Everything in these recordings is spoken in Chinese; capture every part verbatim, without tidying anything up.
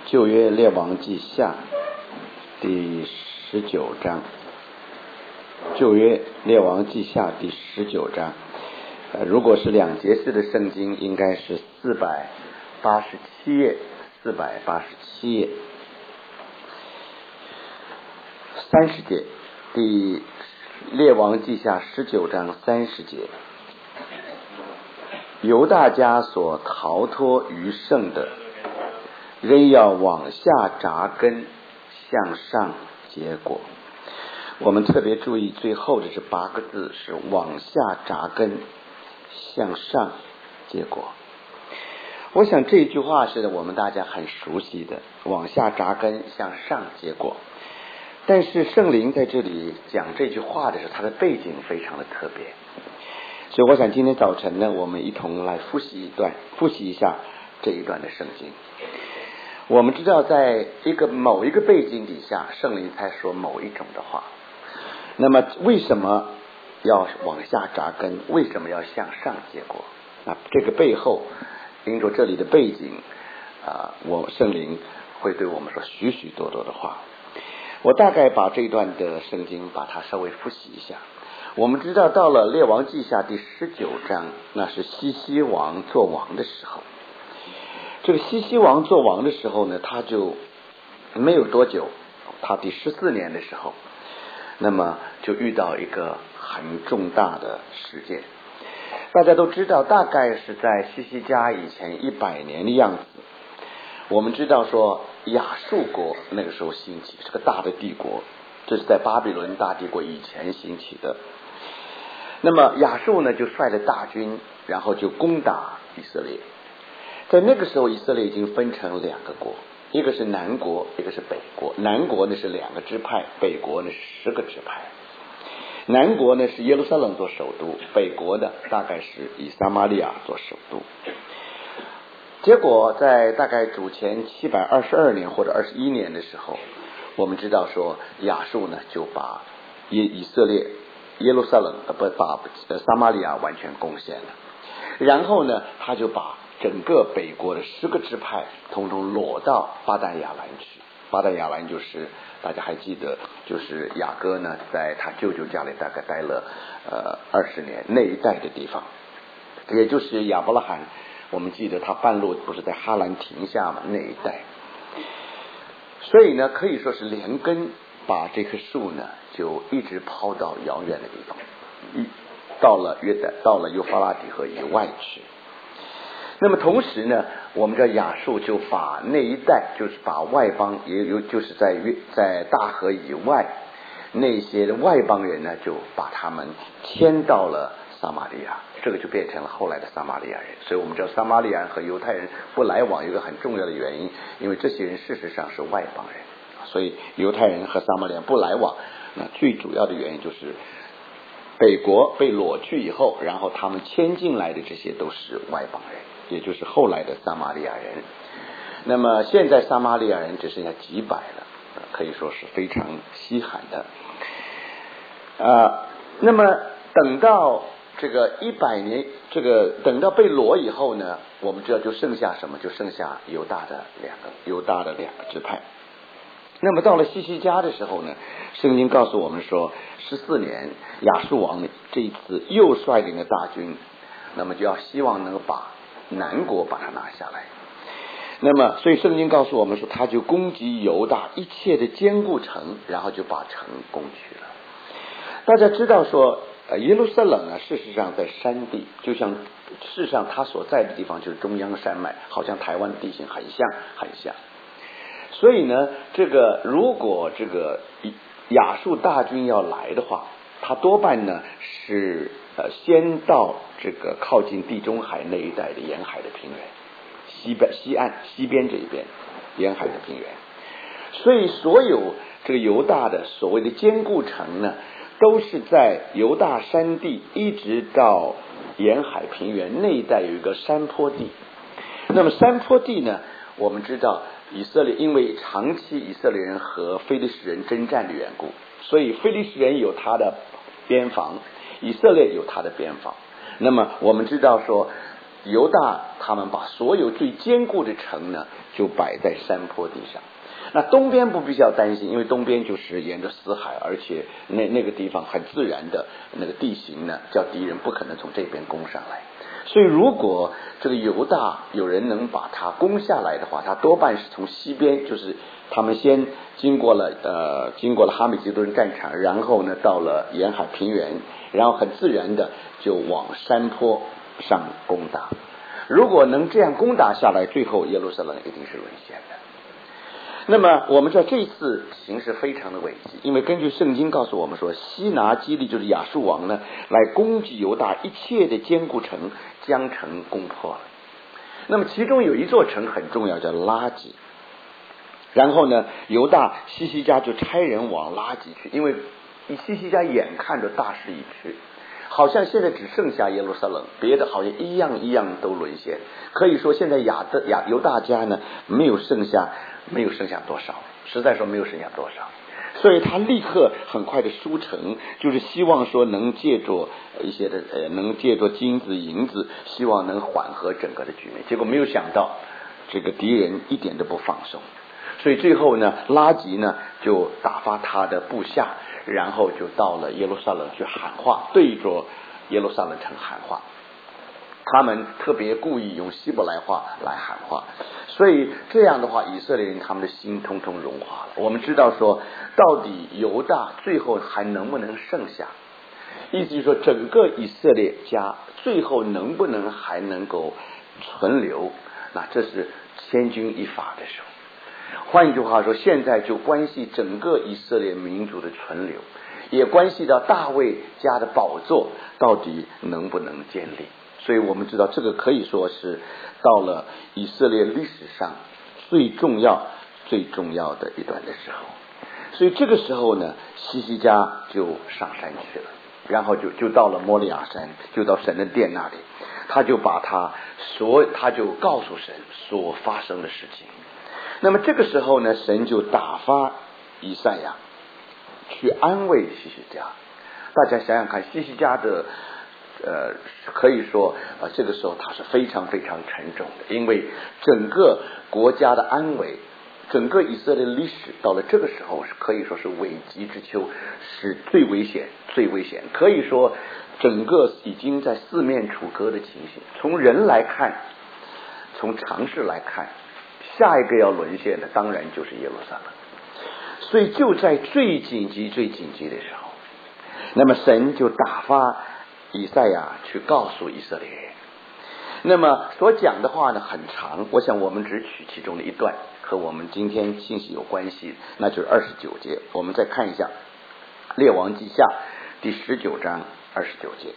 旧约列王记下第十九章，旧约列王记下第十九章，呃，如果是两节式的圣经，应该是四百八十七页，四百八十七页，三十节，第列王记下十九章三十节，犹大家所逃脱余剩的，仍要往下扎根，向上结果。我们特别注意最后的这八个字是往下扎根，向上结果。我想这句话是我们大家很熟悉的，往下扎根，向上结果。但是圣灵在这里讲这句话的时候，它的背景非常的特别，所以我想今天早晨呢，我们一同来复习一段，复习一下这一段的圣经。我们知道在一个某一个背景底下，圣灵才说某一种的话。那么为什么要往下扎根？为什么要向上结果？那这个背后因着这里的背景啊、呃，我圣灵会对我们说许许多多的话。我大概把这一段的圣经把它稍微复习一下。我们知道到了列王记下第十九章，那是西西王做王的时候。这个西西王做王的时候呢，他就没有多久，他第十四年的时候，那么就遇到一个很重大的事件。大家都知道，大概是在西西家以前一百年的样子。我们知道说亚述国那个时候兴起，是个大的帝国，这是在巴比伦大帝国以前兴起的。那么亚述呢就率了大军，然后就攻打以色列。在那个时候以色列已经分成两个国，一个是南国，一个是北国。南国呢是两个支派，北国呢是十个支派。南国呢是耶路撒冷做首都，北国呢大概是以撒玛利亚做首都。结果在大概主前七百二十二年或者二十一年的时候，我们知道说亚述呢就把以以色列耶路撒冷呃不把撒玛利亚完全攻陷了，然后呢他就把整个北国的十个支派统统裸到巴旦亚兰去。巴旦亚兰就是大家还记得，就是雅各呢在他舅舅家里大概待了呃二十年那一带的地方，也就是亚伯拉罕，我们记得他半路不是在哈兰停下嘛，那一带。所以呢可以说是连根把这棵树呢就一直抛到遥远的地方，到了约旦，到了幼发拉底河以外去。那么同时呢，我们知道亚述就把那一带，就是把外邦，也有就是在在大河以外那些的外邦人呢，就把他们迁到了撒玛利亚，这个就变成了后来的撒玛利亚人。所以我们知道撒玛利亚人和犹太人不来往有一个很重要的原因，因为这些人事实上是外邦人，所以犹太人和撒玛利亚人不来往。那最主要的原因就是北国被掳去以后，然后他们迁进来的这些都是外邦人，也就是后来的撒玛利亚人。那么现在撒玛利亚人只剩下几百了，可以说是非常稀罕的。呃，那么等到这个一百年，这个等到被掳以后呢，我们知道就剩下什么？就剩下犹大的两个犹大的两个支派。那么到了西西家的时候呢，圣经告诉我们说，十四年亚述王这一次又率领了大军，那么就要希望能够把南国把它拿下来。那么所以圣经告诉我们说，他就攻击犹大一切的坚固城，然后就把城攻取了。大家知道说呃，耶路撒冷啊，事实上在山地，就像事实上他所在的地方就是中央山脉，好像台湾的地形很像很像。所以呢，这个如果这个亚述大军要来的话，他多半呢是呃先到这个靠近地中海那一带的沿海的平原，西边西岸西边这一边沿海的平原。所以所有这个犹大的所谓的坚固城呢，都是在犹大山地一直到沿海平原那一带有一个山坡地。那么山坡地呢，我们知道以色列因为长期以色列人和非利士人征战的缘故，所以非利士人有他的边防，以色列有他的边防。那么我们知道说犹大他们把所有最坚固的城呢就摆在山坡地上。那东边不必须要担心，因为东边就是沿着死海，而且那那个地方很自然的那个地形呢，叫敌人不可能从这边攻上来。所以如果这个犹大有人能把它攻下来的话，他多半是从西边，就是他们先经过了呃经过了哈米吉顿战场，然后呢到了沿海平原，然后很自然的就往山坡上攻打。如果能这样攻打下来，最后耶路撒冷一定是沦陷的。那么我们知道这次形势非常的危急，因为根据圣经告诉我们说，西拿基利就是亚述王呢来攻击犹大一切的坚固城，将城攻破了。那么其中有一座城很重要，叫拉吉。然后呢犹大西西家就差人往拉吉去，因为西西家眼看着大势已去，好像现在只剩下耶路撒冷，别的好像一样一样都沦陷。可以说现在亚的亚犹大家呢没有剩下没有剩下多少，实在说没有剩下多少，所以他立刻很快的书城，就是希望说能借着一些的呃能借着金子银子，希望能缓和整个的局面。结果没有想到这个敌人一点都不放松，所以最后呢拉吉呢就打发他的部下，然后就到了耶路撒冷去喊话，对着耶路撒冷城喊话。他们特别故意用希伯来话来喊话，所以这样的话以色列人他们的心通通融化了。我们知道说到底犹大最后还能不能剩下，意思就是说整个以色列家最后能不能还能够存留，那这是千钧一发的时候。换一句话说，现在就关系整个以色列民族的存留，也关系到大卫家的宝座到底能不能建立。所以我们知道这个可以说是到了以色列历史上最重要最重要的一段的时候。所以这个时候呢西西家就上山去了，然后就就到了摩利亚山，就到神的殿那里，他就把他所他就告诉神所发生的事情。那么这个时候呢神就打发以赛亚去安慰西西家。大家想想看，西西家的呃，可以说呃，这个时候他是非常非常沉重的，因为整个国家的安危，整个以色列历史到了这个时候是可以说是危急之秋，是最危险最危险，可以说整个已经在四面楚歌的情形。从人来看，从常识来看，下一个要沦陷的当然就是耶路撒冷。所以就在最紧急最紧急的时候，那么神就打发以赛亚去告诉以色列人。那么所讲的话呢很长，我想我们只取其中的一段，和我们今天信息有关系，那就是二十九节。我们再看一下列王记下第十九章二十九节。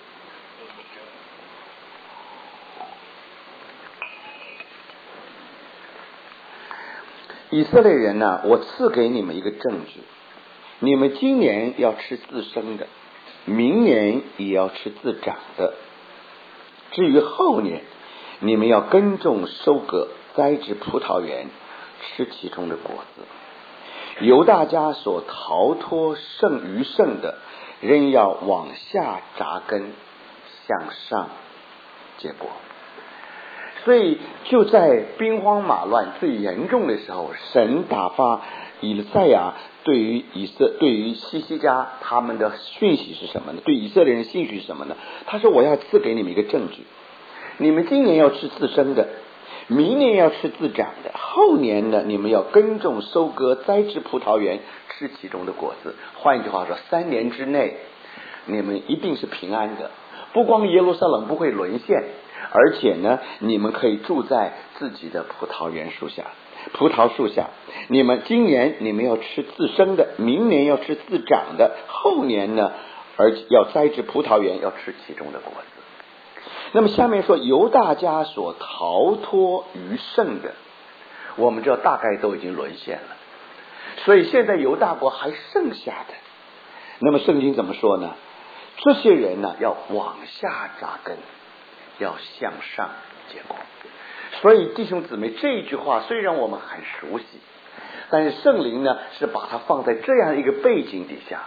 以色列人呢、啊，我赐给你们一个证据，你们今年要吃自生的，明年也要吃自长的，至于后年，你们要耕种收割，栽植葡萄园，吃其中的果子。犹大家所逃脱剩余剩的，仍要往下扎根，向上结果。所以就在兵荒马乱最严重的时候，神打发以赛亚对于以色对于西西家他们的讯息是什么呢？对以色列人信息是什么呢？他说我要赐给你们一个证据，你们今年要吃自生的，明年要吃自长的，后年呢你们要耕种收割，栽植葡萄园，吃其中的果子。换一句话说，三年之内你们一定是平安的，不光耶路撒冷不会沦陷，而且呢你们可以住在自己的葡萄园树下葡萄树下。你们今年你们要吃自生的，明年要吃自长的，后年呢而要栽植葡萄园，要吃其中的果子。那么下面说犹大家所逃脱余剩的，我们知道大概都已经沦陷了，所以现在犹大国还剩下的，那么圣经怎么说呢？这些人呢要往下扎根，要向上结果。所以弟兄姊妹，这一句话虽然我们很熟悉，但是圣灵呢是把它放在这样一个背景底下，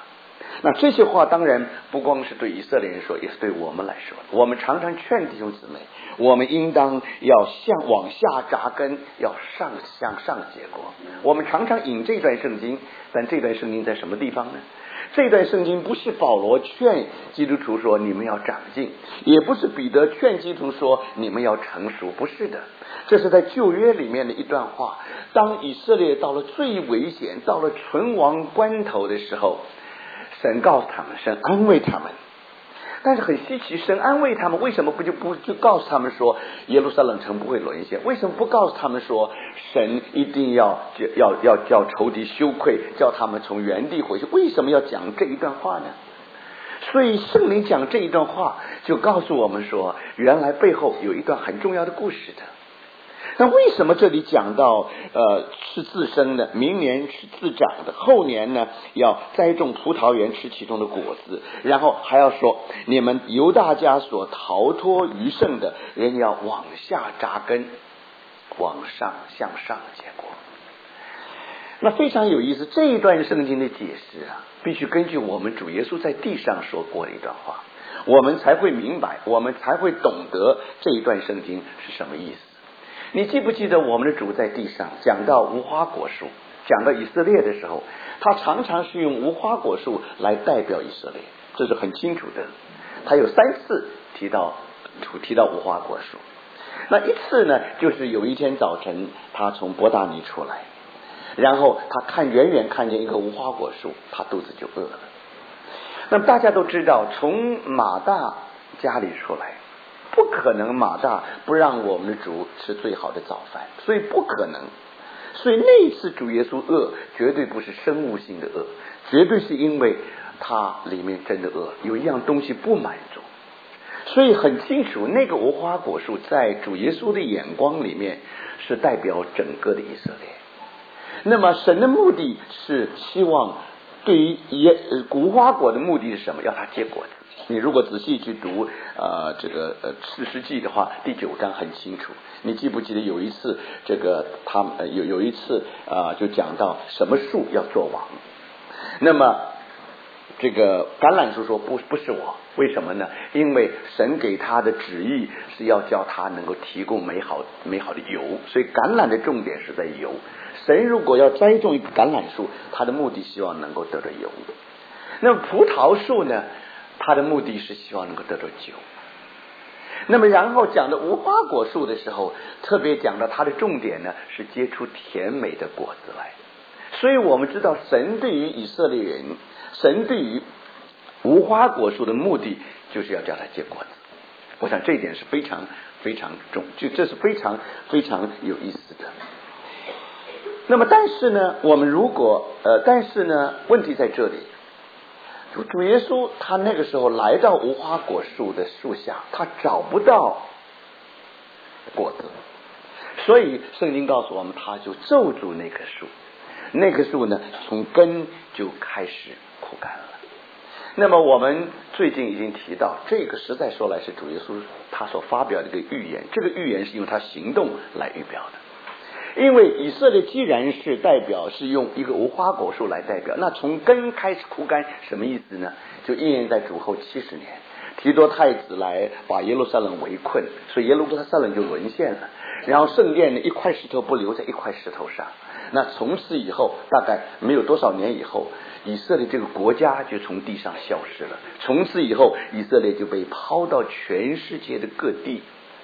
那这些话当然不光是对以色列人说，也是对我们来说。我们常常劝弟兄姊妹，我们应当要向往下扎根，要上向上结果。我们常常引这段圣经，但这段圣经在什么地方呢？这段圣经不是保罗劝基督徒说你们要长进，也不是彼得劝基督徒说你们要成熟，不是的。这是在旧约里面的一段话。当以色列到了最危险，到了存亡关头的时候，神告诉他们，神安慰他们。但是很稀奇，神安慰他们，为什么不就不就告诉他们说耶路撒冷城不会沦陷？为什么不告诉他们说神一定要要要叫仇敌羞愧，叫他们从原地回去？为什么要讲这一段话呢？所以圣灵讲这一段话，就告诉我们说，原来背后有一段很重要的故事的。那为什么这里讲到呃是自生的，明年是自长的，后年呢要栽种葡萄园吃其中的果子，然后还要说你们犹大家所逃脱余剩的人要往下扎根，往上向上结果。那非常有意思，这一段圣经的解释啊，必须根据我们主耶稣在地上说过的一段话，我们才会明白，我们才会懂得这一段圣经是什么意思。你记不记得我们的主在地上讲到无花果树，讲到以色列的时候，他常常是用无花果树来代表以色列，这是很清楚的。他有三次提到提到无花果树。那一次呢，就是有一天早晨他从伯大尼出来，然后他看远远看见一个无花果树，他肚子就饿了。那么大家都知道，从马大家里出来，不可能马大不让我们的主吃最好的早饭，所以不可能。所以那一次主耶稣饿，绝对不是生物性的饿，绝对是因为他里面真的饿，有一样东西不满足。所以很清楚，那个无花果树在主耶稣的眼光里面是代表整个的以色列。那么神的目的是希望，对于无花果的目的是什么？要它结果子。你如果仔细去读呃这个呃士师记的话，第九章很清楚。你记不记得有一次这个他们、呃、有有一次啊、呃、就讲到什么树要做王？那么这个橄榄树说不不是我，为什么呢？因为神给他的旨意是要叫他能够提供美好美好的油，所以橄榄的重点是在油。神如果要栽种一个橄榄树，他的目的希望能够得到油。那么葡萄树呢，他的目的是希望能够得到酒。那么然后讲的无花果树的时候，特别讲到它的重点呢是结出甜美的果子来。所以我们知道神对于以色列人，神对于无花果树的目的就是要叫它结果子。我想这一点是非常非常重，就这是非常非常有意思的。那么但是呢，我们如果呃但是呢问题在这里，主耶稣他那个时候来到无花果树的树下，他找不到果子，所以圣经告诉我们，他就咒诅那棵树，那棵树呢从根就开始枯干了。那么我们最近已经提到，这个实在说来是主耶稣他所发表的一个预言，这个预言是用他行动来预表的。因为以色列既然是代表，是用一个无花果树来代表，那从根开始枯干什么意思呢？就应验在主后七十年，提多太子来把耶路撒冷围困，所以耶路撒冷就沦陷了。然后圣殿呢，一块石头不留在一块石头上。那从此以后，大概没有多少年以后，以色列这个国家就从地上消失了。从此以后，以色列就被抛到全世界的各地。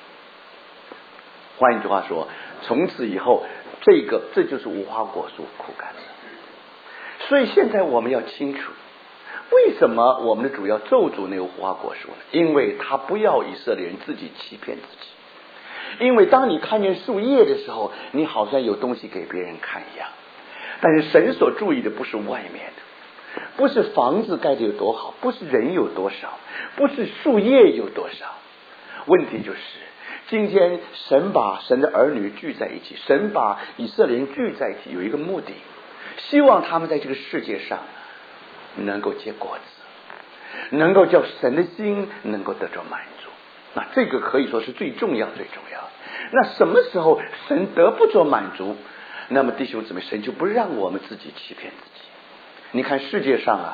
换一句话说，从此以后，这个这就是无花果树枯干了。所以现在我们要清楚，为什么我们的主要咒诅那个无花果树呢？因为他不要以色列人自己欺骗自己。因为当你看见树叶的时候，你好像有东西给别人看一样，但是神所注意的不是外面的，不是房子盖得有多好，不是人有多少，不是树叶有多少，问题就是今天神把神的儿女聚在一起，神把以色列人聚在一起，有一个目的，希望他们在这个世界上能够结果子，能够叫神的心能够得到满足。那这个可以说是最重要最重要。那什么时候神得不着满足，那么弟兄姊妹，神就不让我们自己欺骗自己。你看世界上啊，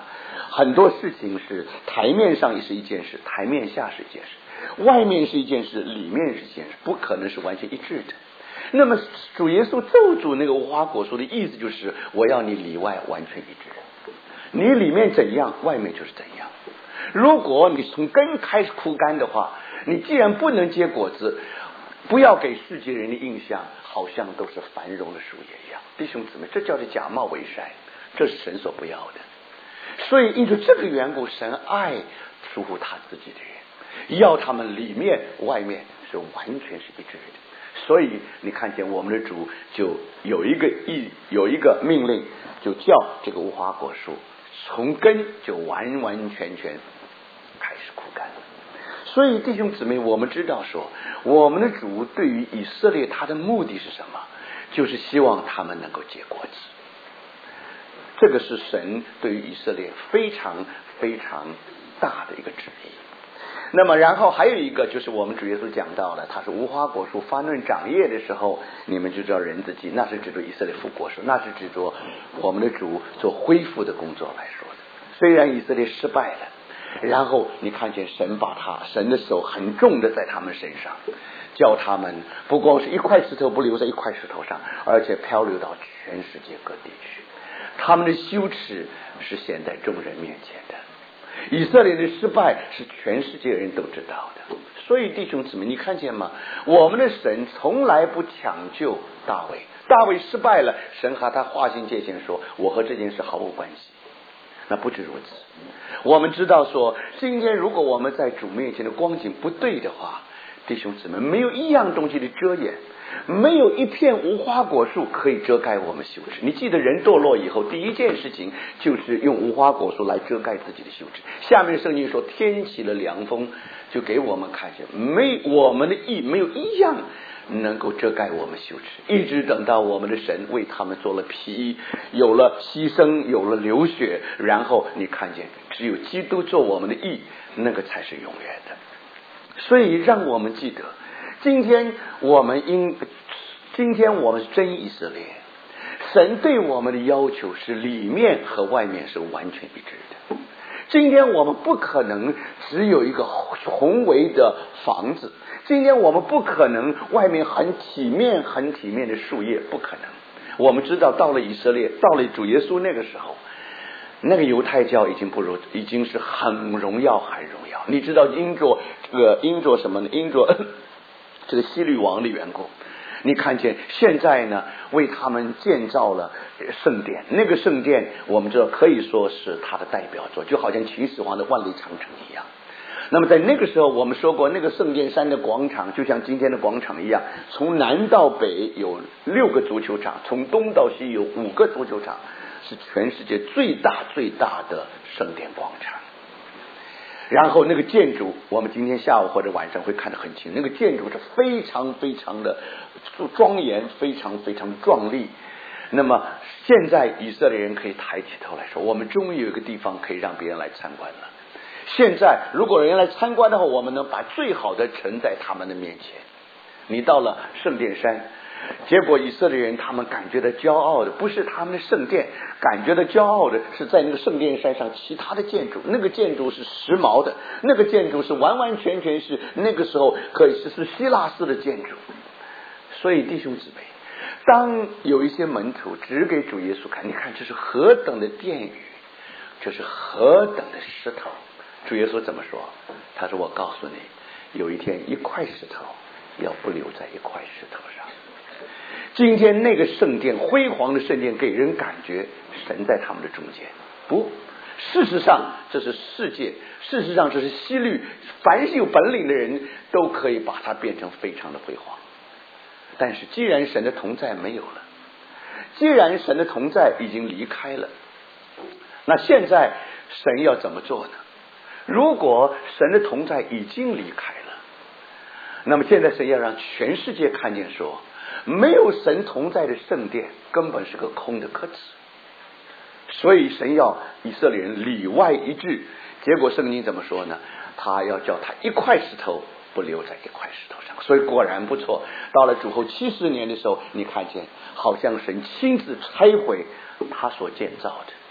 很多事情是台面上也是一件事，台面下是一件事，外面是一件事，里面是一件事，不可能是完全一致的。那么主耶稣咒诅那个无花果树的意思就是，我要你里外完全一致，你里面怎样，外面就是怎样。如果你从根开始枯干的话，你既然不能结果子，不要给世界人的印象好像都是繁荣的树叶一样。弟兄姊妹，这叫做假冒伪善，这是神所不要的。所以因着这个缘故，神爱出乎他自己的人，要他们里面外面是完全是一致的。所以你看见我们的主就有一个意有一个命令，就叫这个无花果树从根就完完全全开始枯干。所以弟兄姊妹，我们知道说，我们的主对于以色列他的目的是什么？就是希望他们能够结果子。这个是神对于以色列非常非常大的一个旨意。那么然后还有一个就是我们主耶稣讲到了，他是无花果树发嫩长叶的时候，你们就知道人子记，那是指着以色列复国时，那是指着我们的主做恢复的工作来说的。虽然以色列失败了，然后你看见神把他神的手很重的在他们身上，叫他们不光是一块石头不留在一块石头上，而且漂流到全世界各地去。他们的羞耻是显在众人面前的，以色列的失败是全世界人都知道的。所以弟兄姊妹，你看见吗？我们的神从来不抢救大卫，大卫失败了，神和他划清界限，说我和这件事毫无关系。那不止如此，我们知道说，今天如果我们在主面前的光景不对的话，弟兄姊妹，没有一样东西的遮掩，没有一片无花果树可以遮盖我们羞耻。你记得人堕落以后第一件事情就是用无花果树来遮盖自己的羞耻。下面圣经说天起了凉风，就给我们看见没我们的义没有一样能够遮盖我们羞耻，一直等到我们的神为他们做了皮衣，有了牺牲，有了流血，然后你看见只有基督做我们的义，那个才是永远的。所以让我们记得，今天我们应今天我们是真以色列，神对我们的要求是里面和外面是完全一致的。今天我们不可能只有一个宏伟的房子，今天我们不可能外面很体面很体面的树叶，不可能。我们知道到了以色列，到了主耶稣那个时候，那个犹太教已经不如已经是很荣耀很荣耀。你知道因着这个因着什么呢？因着这个希律王的缘故，你看见现在呢为他们建造了圣殿，那个圣殿我们知道可以说是他的代表作，就好像秦始皇的万里长城一样。那么在那个时候我们说过，那个圣殿山的广场就像今天的广场一样，从南到北有六个足球场，从东到西有五个足球场，是全世界最大最大的圣殿广场。然后那个建筑我们今天下午或者晚上会看得很清，那个建筑是非常非常的庄严，非常非常壮丽。那么现在以色列人可以抬起头来说，我们终于有一个地方可以让别人来参观了。现在如果人来参观的话，我们能把最好的呈在他们的面前。你到了圣殿山，结果以色列人他们感觉到骄傲的不是他们的圣殿，感觉到骄傲的是在那个圣殿山上其他的建筑。那个建筑是时髦的，那个建筑是完完全全是那个时候可以是是希腊式的建筑。所以弟兄姊妹，当有一些门徒指给主耶稣看，你看这是何等的殿宇，这是何等的石头。主耶稣怎么说？他说我告诉你，有一天一块石头要不留在一块石头上。今天那个圣殿，辉煌的圣殿，给人感觉神在他们的中间，不，事实上这是世界，事实上这是希律，凡是有本领的人都可以把它变成非常的辉煌。但是既然神的同在没有了，既然神的同在已经离开了，那现在神要怎么做呢？如果神的同在已经离开了，那么现在神要让全世界看见说，没有神同在的圣殿根本是个空的壳子。所以神要以色列人里外一致，结果圣经怎么说呢？他要叫他一块石头不留在一块石头上。所以果然不错，到了主后七十年的时候，你看见好像神亲自拆毁他所建造的。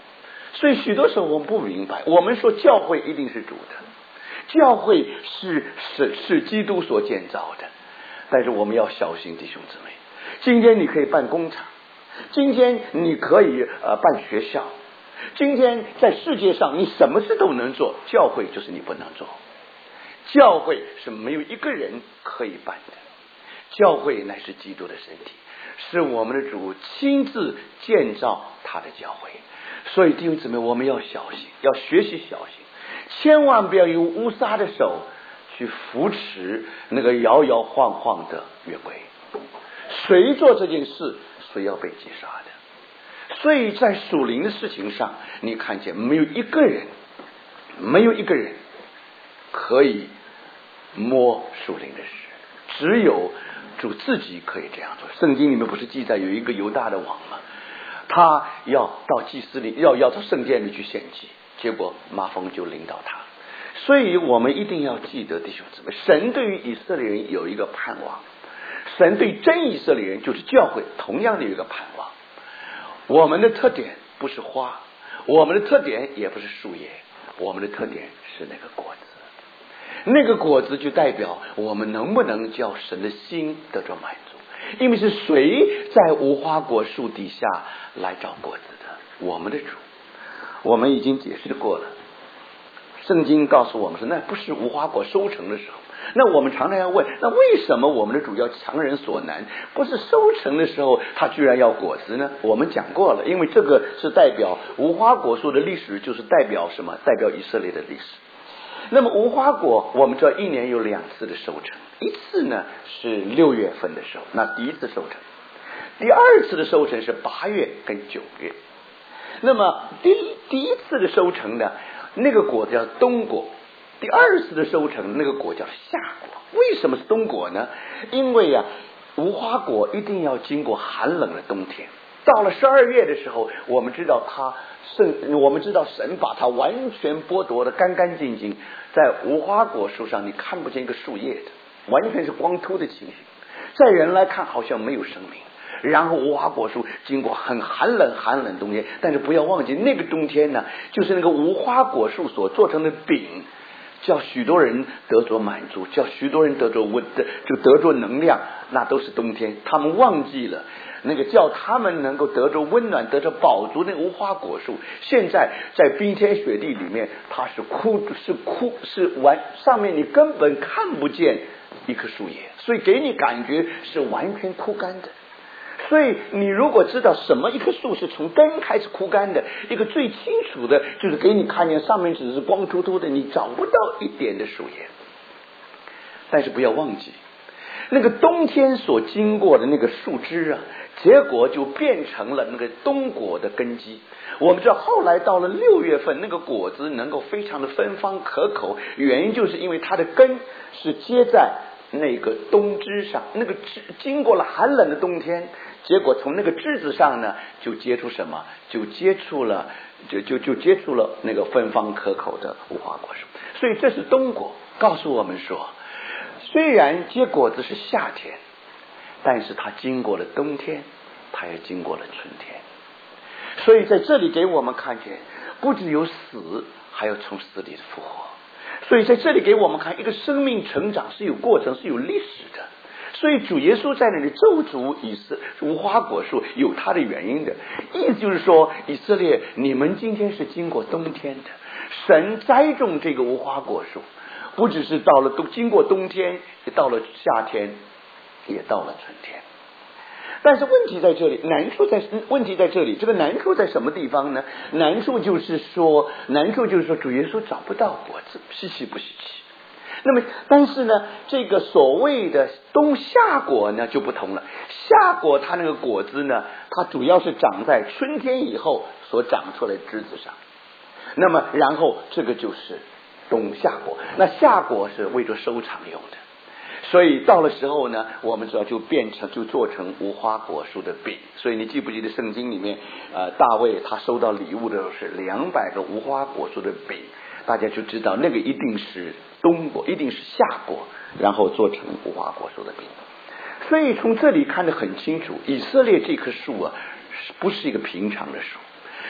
所以许多时候我们不明白，我们说教会一定是主的，教会是是是基督所建造的，但是我们要小心，弟兄姊妹，今天你可以办工厂，今天你可以呃办学校，今天在世界上你什么事都能做，教会就是你不能做。教会是没有一个人可以办的，教会乃是基督的身体，是我们的主亲自建造他的教会。所以弟兄姊妹，我们要小心，要学习小心，千万不要用乌撒的手去扶持那个摇摇晃晃的约柜，谁做这件事谁要被击杀的。所以在属灵的事情上，你看见没有一个人没有一个人可以摸属灵的事，只有主自己可以这样做。圣经里面不是记载有一个犹大的王吗？他要到祭司里要要到圣殿里去献祭，结果麻风就领导他。所以我们一定要记得，弟兄姊妹，神对于以色列人有一个盼望，神对真以色列人就是教会同样的有一个盼望。我们的特点不是花，我们的特点也不是树叶，我们的特点是那个果子。那个果子就代表我们能不能叫神的心得着满足。因为是谁在无花果树底下来找果子的？我们的主。我们已经解释过了，圣经告诉我们说，那不是无花果收成的时候。那我们常常要问，那为什么我们的主要强人所难？不是收成的时候他居然要果子呢？我们讲过了，因为这个是代表无花果树的历史，就是代表什么？代表以色列的历史。那么无花果我们知道一年有两次的收成，一次呢是六月份的时候，那第一次收成，第二次的收成是八月跟九月。那么第第一次的收成呢，那个果叫冬果，第二次的收成那个果叫夏果。为什么是冬果呢？因为啊无花果一定要经过寒冷的冬天，到了十二月的时候，我们知道它圣，我们知道神把它完全剥夺的干干净净，在无花果树上你看不见一个树叶的，完全是光秃的情形，在人来看好像没有生命。然后无花果树经过很寒冷寒冷冬天，但是不要忘记那个冬天呢，就是那个无花果树所做成的饼，叫许多人得着满足，叫许多人得着温，就得着能量，那都是冬天。他们忘记了那个叫他们能够得着温暖得着饱足那个无花果树，现在在冰天雪地里面，它是枯是枯是完，上面你根本看不见一棵树叶，所以给你感觉是完全枯干的。所以你如果知道什么一棵树是从根开始枯干的，一个最清楚的就是给你看见上面只是光秃秃的，你找不到一点的树叶。但是不要忘记那个冬天所经过的那个树枝啊，结果就变成了那个冬果的根基。我们知道后来到了六月份，那个果子能够非常的芬芳可口，原因就是因为它的根是接在那个冬枝上，那个枝经过了寒冷的冬天，结果从那个枝子上呢就接触什么，就接触了就就就接触了那个芬芳可口的无花果树。所以这是冬果，告诉我们说，虽然结果子是夏天，但是它经过了冬天，它也经过了春天。所以在这里给我们看见，不只有死，还有从死里复活。所以在这里给我们看，一个生命成长是有过程，是有历史的。所以主耶稣在那里咒诅以色无花果树，有他的原因的。意思就是说，以色列，你们今天是经过冬天的，神栽种这个无花果树，不只是到了都经过冬天，也到了夏天，也到了春天。但是问题在这里，难处在问题在这里，这个难处在什么地方呢？难处就是说，难处就是说，主耶稣找不到果子，稀奇不稀奇？那么，但是呢，这个所谓的冬夏果呢就不同了。夏果它那个果子呢，它主要是长在春天以后所长出来的枝子上。那么，然后这个就是冬夏果。那夏果是为着收场用的。所以到了时候呢，我们知道就变成就做成无花果树的饼。所以你记不记得圣经里面，呃，大卫他收到礼物的时候是两百个无花果树的饼，大家就知道那个一定是冬果，一定是夏果，然后做成无花果树的饼。所以从这里看得很清楚，以色列这棵树啊，不是一个平常的树。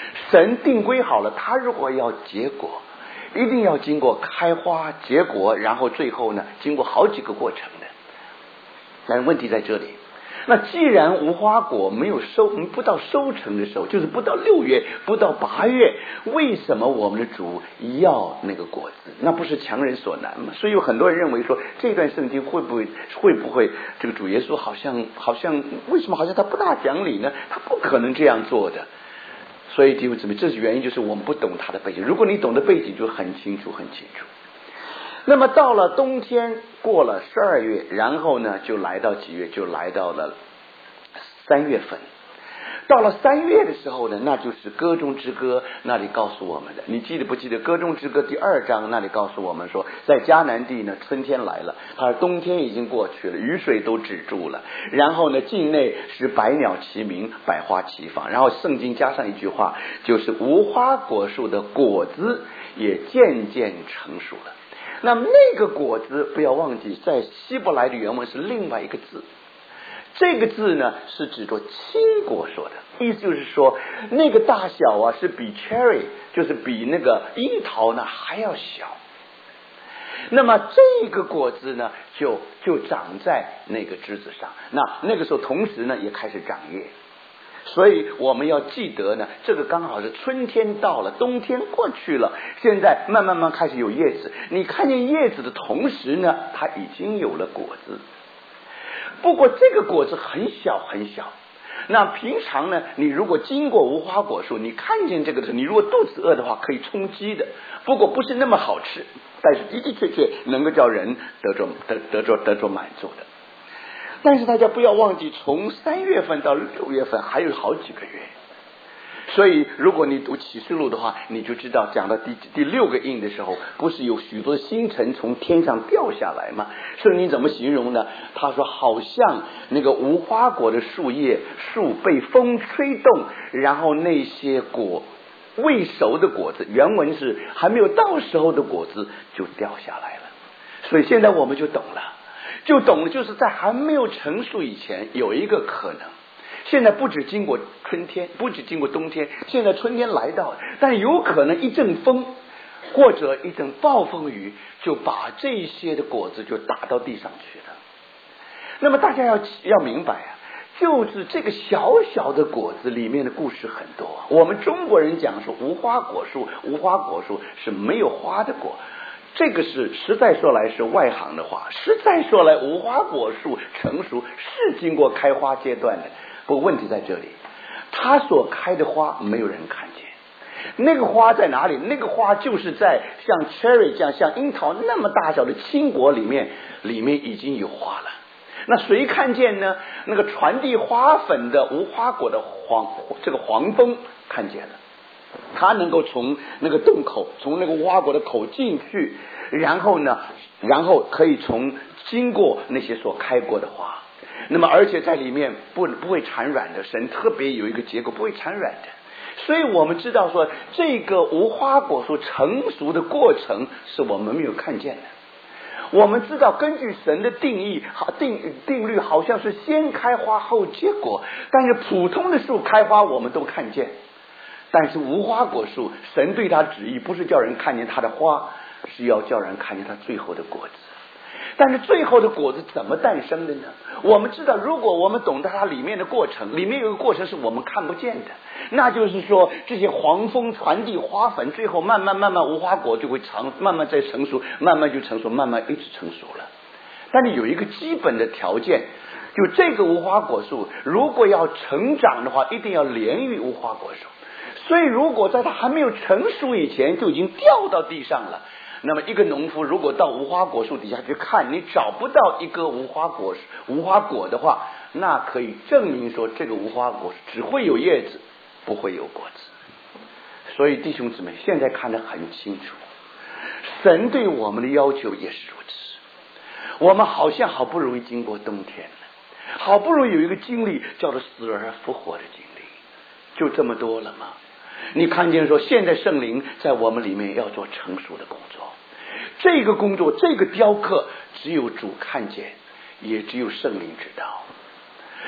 神定规好了，他如果要结果，一定要经过开花结果，然后最后呢经过好几个过程的。但问题在这里，那既然无花果没有收，不到收成的时候，就是不到六月，不到八月，为什么我们的主要那个果子？那不是强人所难吗？所以有很多人认为说，这段圣经会不会会不会这个主耶稣好像好像为什么好像他不大讲理呢？他不可能这样做的。所以弟兄姊妹，这是原因，就是我们不懂他的背景。如果你懂得背景，就很清楚很清楚。那么到了冬天，过了十二月，然后呢就来到几月？就来到了三月份。到了三月的时候呢，那就是歌中之歌那里告诉我们的。你记得不记得歌中之歌第二章那里告诉我们说，在迦南地呢，春天来了，而冬天已经过去了，雨水都止住了，然后呢境内是百鸟齐鸣，百花齐放。然后圣经加上一句话，就是无花果树的果子也渐渐成熟了。那么那个果子不要忘记，在希伯来的原文是另外一个字，这个字呢是指着青果说的，意思就是说那个大小啊是比 cherry 就是比那个樱桃呢还要小。那么这个果子呢就就长在那个枝子上，那那个时候同时呢也开始长叶。所以我们要记得呢，这个刚好是春天到了，冬天过去了，现在慢慢慢开始有叶子。你看见叶子的同时呢，它已经有了果子。不过这个果子很小很小。那平常呢，你如果经过无花果树，你看见这个的时候，你如果肚子饿的话，可以充饥的。不过不是那么好吃，但是的的确确能够叫人得着得得着得着满足的。但是大家不要忘记，从三月份到六月份还有好几个月。所以如果你读启示录的话，你就知道讲到第第六个印的时候，不是有许多星辰从天上掉下来吗？圣经怎么形容呢？他说好像那个无花果的树叶树被风吹动，然后那些果未熟的果子，原文是还没有到时候的果子就掉下来了。所以现在我们就懂了就懂了就是在还没有成熟以前有一个可能。现在不止经过春天，不止经过冬天，现在春天来到了，但有可能一阵风或者一阵暴风雨就把这些的果子就打到地上去了。那么大家要要明白啊，就是这个小小的果子里面的故事很多。我们中国人讲说无花果树，无花果树是没有花的果，这个是实在说来是外行的话。实在说来，无花果树成熟是经过开花阶段的。不过问题在这里，它所开的花没有人看见。那个花在哪里？那个花就是在像 cherry 这样像樱桃那么大小的青果里面，里面已经有花了。那谁看见呢？那个传递花粉的无花果的黄这个黄蜂看见了，它能够从那个洞口，从那个无花果的口进去，然后呢，然后可以从经过那些所开过的花。那么而且在里面不不会产卵的，神特别有一个结构不会产卵的。所以我们知道说这个无花果树成熟的过程是我们没有看见的。我们知道根据神的定义定定律好像是先开花后结果，但是普通的树开花我们都看见，但是无花果树神对它旨意不是叫人看见它的花，是要叫人看见它最后的果子。但是最后的果子怎么诞生的呢？我们知道，如果我们懂得它里面的过程，里面有一个过程是我们看不见的，那就是说这些黄蜂传递花粉，最后慢慢慢慢无花果就会长，慢慢再成熟，慢慢就成熟，慢慢一直成熟了。但是有一个基本的条件，就这个无花果树如果要成长的话，一定要连于无花果树。所以如果在它还没有成熟以前就已经掉到地上了，那么一个农夫如果到无花果树底下去看，你找不到一个无花果无花果的话，那可以证明说这个无花果只会有叶子，不会有果子。所以弟兄姊妹，现在看得很清楚，神对我们的要求也是如此。我们好像好不容易经过冬天了，好不容易有一个经历叫做死而复活的经历，就这么多了吗？你看见说现在圣灵在我们里面要做成熟的工作，这个工作这个雕刻只有主看见，也只有圣灵知道。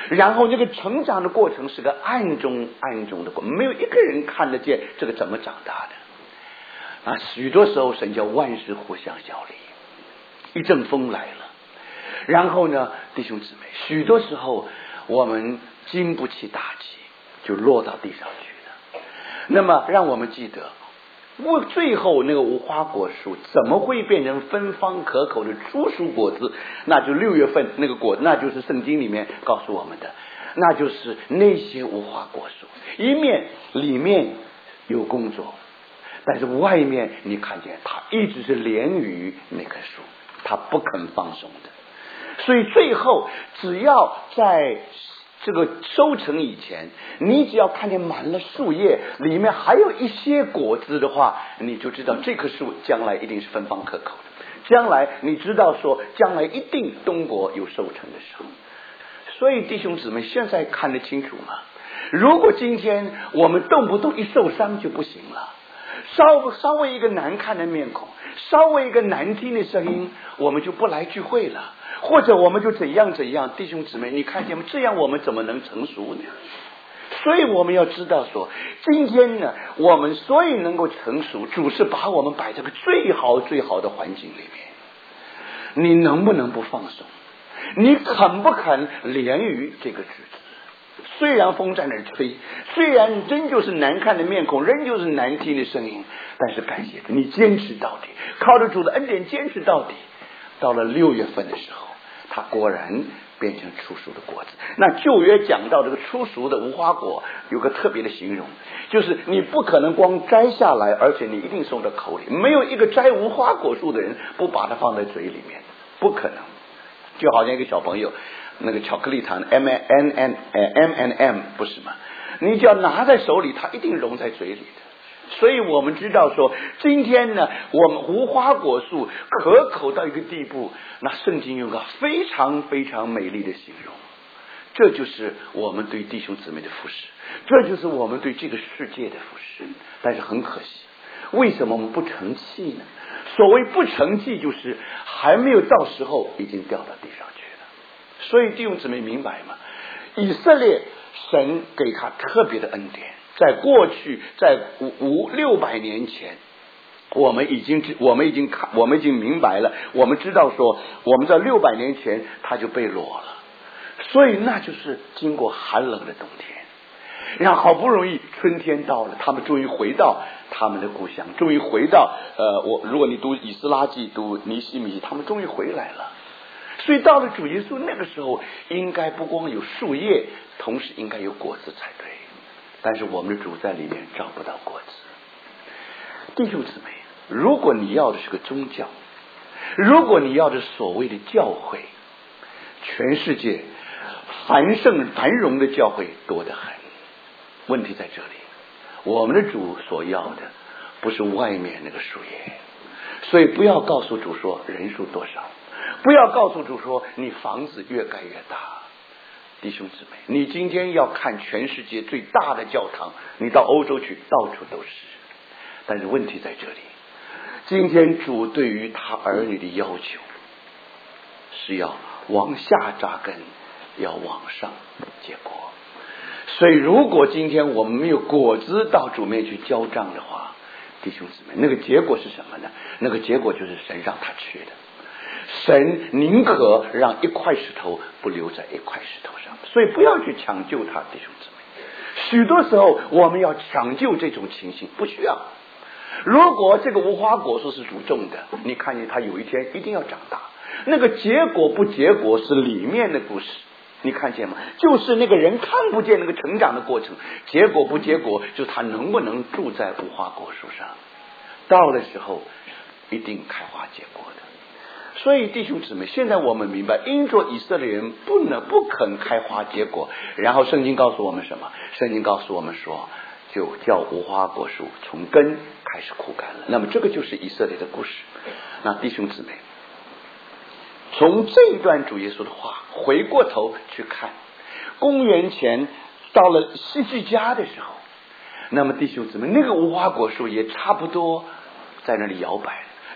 然后那个成长的过程是个暗中暗中的过程，没有一个人看得见这个怎么长大的啊！许多时候神叫万事互相效力，一阵风来了，然后呢，弟兄姊妹，许多时候我们经不起打击，就落到地上去了。那么让我们记得，我最后那个无花果树怎么会变成芬芳可口的初熟果子？那就六月份那个果，那就是圣经里面告诉我们的，那就是那些无花果树，一面里面有工作，但是外面你看见它一直是连于那棵树，它不肯放松的。所以最后只要在这个收成以前，你只要看见满了树叶，里面还有一些果子的话，你就知道这棵树将来一定是芬芳可口的，将来你知道说将来一定东国有收成的时候。所以弟兄姊妹，现在看得清楚吗？如果今天我们动不动一受伤就不行了，稍稍微一个难看的面孔，稍微一个难听的声音，我们就不来聚会了，或者我们就怎样怎样。弟兄姊妹，你看见吗？这样我们怎么能成熟呢？所以我们要知道说，今天呢，我们所以能够成熟，主是把我们摆在个最好最好的环境里面。你能不能不放松？你肯不肯连于这个日子？虽然风在那儿吹，虽然仍旧是难看的面孔，仍旧是难听的声音，但是感谢你坚持到底，靠着主的恩典坚持到底。到了六月份的时候，它果然变成初熟的果子。那旧约讲到这个初熟的无花果，有个特别的形容，就是你不可能光摘下来，而且你一定送到口里，没有一个摘无花果树的人不把它放在嘴里面，不可能。就好像一个小朋友那个巧克力糖 M N N M and M 不是吗？你只要拿在手里，它一定融在嘴里的。所以我们知道说，今天呢，我们无花果树可口到一个地步，那圣经用个非常非常美丽的形容。这就是我们对弟兄姊妹的服侍，这就是我们对这个世界的服侍。但是很可惜，为什么我们不成器呢？所谓不成器，就是还没有到时候，已经掉到地上去了。所以弟兄姊妹明白吗？以色列神给他特别的恩典，在过去，在五五六百年前，我们已经我们已经看，我们已经明白了，我们知道说，我们在六百年前他就被掳了，所以那就是经过寒冷的冬天。然后好不容易春天到了，他们终于回到他们的故乡，终于回到呃，我如果你读以斯拉记，读尼希米，他们终于回来了。所以到了主耶稣那个时候，应该不光有树叶，同时应该有果子才对。但是我们的主在里面找不到果子。弟兄姊妹，如果你要的是个宗教，如果你要的所谓的教会，全世界繁盛繁荣的教会多得很。问题在这里，我们的主所要的不是外面那个树叶，所以不要告诉主说人数多少，不要告诉主说你房子越盖越大。弟兄姊妹，你今天要看全世界最大的教堂，你到欧洲去，到处都是。但是问题在这里，今天主对于他儿女的要求是要往下扎根，要往上结果。所以如果今天我们没有果子到主面去交账的话，弟兄姊妹，那个结果是什么呢？那个结果就是神让他去的。神宁可让一块石头不留在一块石头上，所以不要去抢救他，弟兄姊妹。许多时候我们要抢救这种情形，不需要。如果这个无花果树是主种的，你看见它有一天一定要长大，那个结果不结果是里面的故事。你看见吗？就是那个人看不见那个成长的过程，结果不结果就是他能不能住在无花果树上，到的时候一定开花结果的。所以弟兄姊妹，现在我们明白，因着以色列人不能不肯开花结果，然后圣经告诉我们什么？圣经告诉我们说，就叫无花果树从根开始枯干了。那么这个就是以色列的故事。那弟兄姊妹，从这一段主耶稣的话回过头去看，公元前到了希西家的时候，那么弟兄姊妹，那个无花果树也差不多在那里摇摆，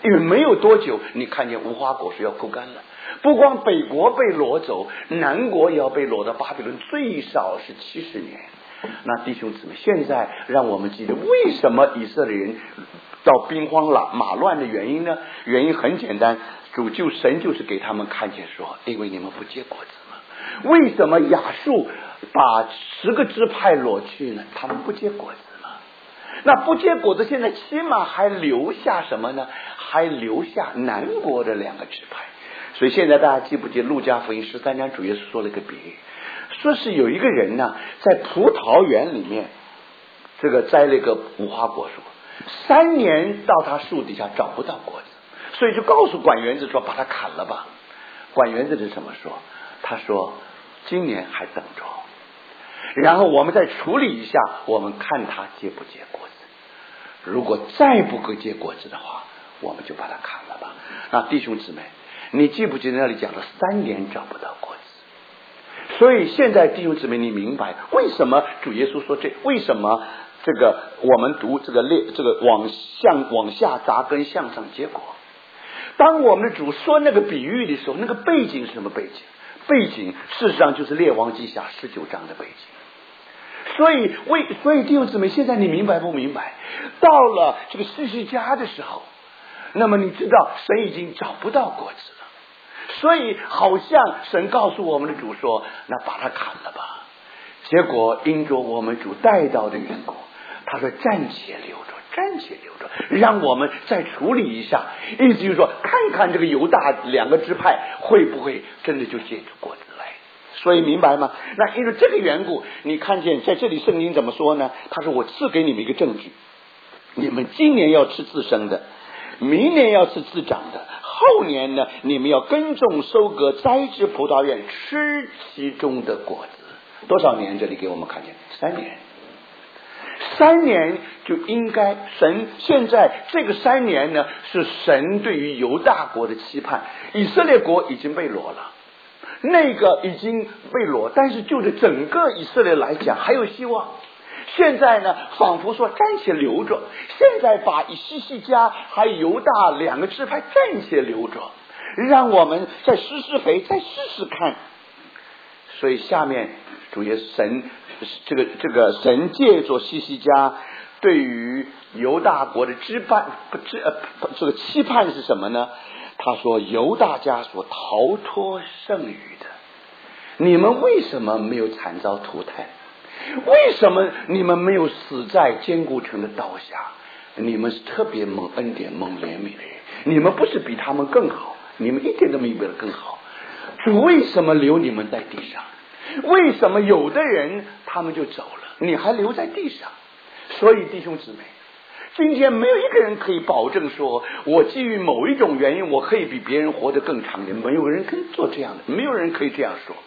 因为没有多久，你看见无花果树要枯干了。不光北国被掳走，南国也要被掳到巴比伦，最少是七十年。那弟兄姊妹，现在让我们记得，为什么以色列人到兵荒马乱的原因呢？原因很简单，主就神就是给他们看见说，因为你们不结果子嘛。为什么亚述把十个支派掳去呢？他们不结果子嘛。那不结果子，现在起码还留下什么呢？还留下南国的两个支派。所以现在大家记不记得路加福音十三章主耶稣说了一个比喻，说是有一个人呢，在葡萄园里面这个摘了一个无花果树，三年到他树底下找不到果子，所以就告诉管园子说把它砍了吧。管园子是怎么说？他说今年还等着，然后我们再处理一下，我们看他结不结果子，如果再不会结果子的话，我们就把它砍了吧。那弟兄姊妹，你记不记得那里讲了三年找不到果子？所以现在弟兄姊妹，你明白为什么主耶稣说这？为什么这个我们读这个列这个往向往下扎根，向上结果？当我们的主说那个比喻的时候，那个背景是什么背景？背景事实上就是列王记下十九章的背景。所以为所以弟兄姊妹，现在你明白不明白？到了这个西西家的时候，那么你知道神已经找不到果子了，所以好像神告诉我们的主说，那把它砍了吧。结果因着我们主带到的缘故，他说暂且留着，暂且留着，让我们再处理一下。意思就是说，看看这个犹大两个支派会不会真的就结出果子来。所以明白吗？那因为这个缘故，你看见在这里圣经怎么说呢？他说我赐给你们一个证据，你们今年要吃自生的，明年要吃自长的，后年呢，你们要耕种收割栽植葡萄园，吃其中的果子。多少年？这里给我们看见三年。三年就应该神现在这个三年呢，是神对于犹大国的期盼。以色列国已经被掳了，那个已经被掳，但是就着整个以色列来讲还有希望。现在呢，仿佛说暂且留着，现在把以西西家还有犹大两个支派暂且留着，让我们再施施肥，再试试看。所以下面主耶稣神这个这个神借着西西家对于犹大国的支派这呃这个期盼是什么呢？他说犹大家所逃脱剩余的，你们为什么没有惨遭涂炭？为什么你们没有死在坚固城的刀下？你们是特别蒙恩典蒙怜悯的人，你们不是比他们更好，你们一点都没有比他更好。主为什么留你们在地上？为什么有的人他们就走了，你还留在地上？所以弟兄姊妹，今天没有一个人可以保证说我基于某一种原因我可以比别人活得更长远，没有人可以做这样的，没有人可以这样说。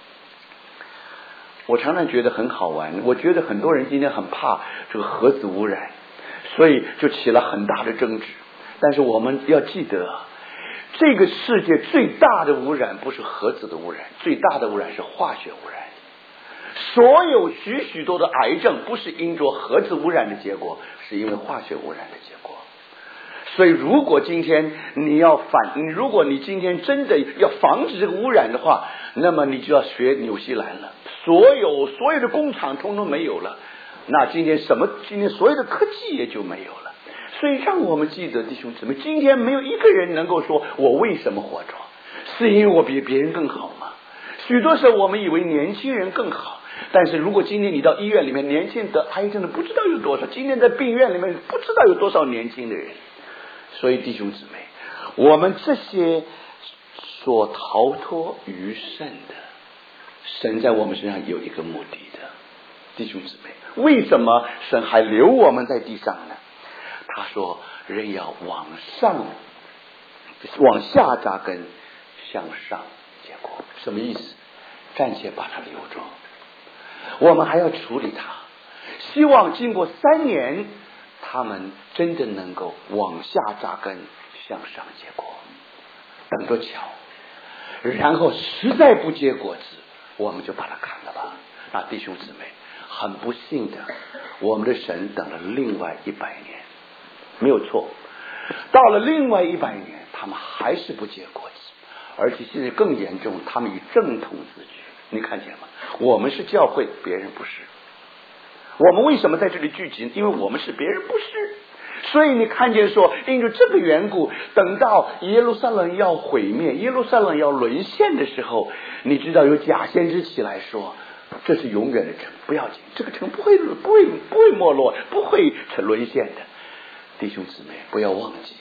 我常常觉得很好玩，我觉得很多人今天很怕这个核子污染，所以就起了很大的争执。但是我们要记得，这个世界最大的污染不是核子的污染，最大的污染是化学污染。所有许许多的癌症不是因着核子污染的结果，是因为化学污染的结果。所以如果今天你要反，如果你今天真的要防止这个污染的话，那么你就要学纽西兰了，所有所有的工厂通通没有了，那今天什么今天所有的科技也就没有了。所以让我们记得弟兄姊妹，今天没有一个人能够说我为什么活着，是因为我比别人更好吗？许多时候我们以为年轻人更好，但是如果今天你到医院里面，年轻人得癌症的不知道有多少，今天在病院里面不知道有多少年轻的人。所以弟兄姊妹，我们这些所逃脱余剩的，神在我们身上有一个目的的。弟兄姊妹，为什么神还留我们在地上呢？他说人要往上往下扎根，向上结果。什么意思？暂且把它留着，我们还要处理它，希望经过三年他们真的能够往下扎根，向上结果。等着瞧，然后实在不结果子，我们就把它砍了吧。那弟兄姊妹，很不幸的，我们的神等了另外一百年，没有错。 到了另外一百年，他们还是不结果子，而且现在更严重，他们以正统自居。你看见吗？我们是教会，别人不是。我们为什么在这里聚集？因为我们是，别人不是。所以你看见说，因为这个缘故，等到耶路撒冷要毁灭，耶路撒冷要沦陷的时候，你知道有假先知起来说，这是永远的城，不要紧，这个城不会不会不会没落，不会成沦陷的。弟兄姊妹，不要忘记，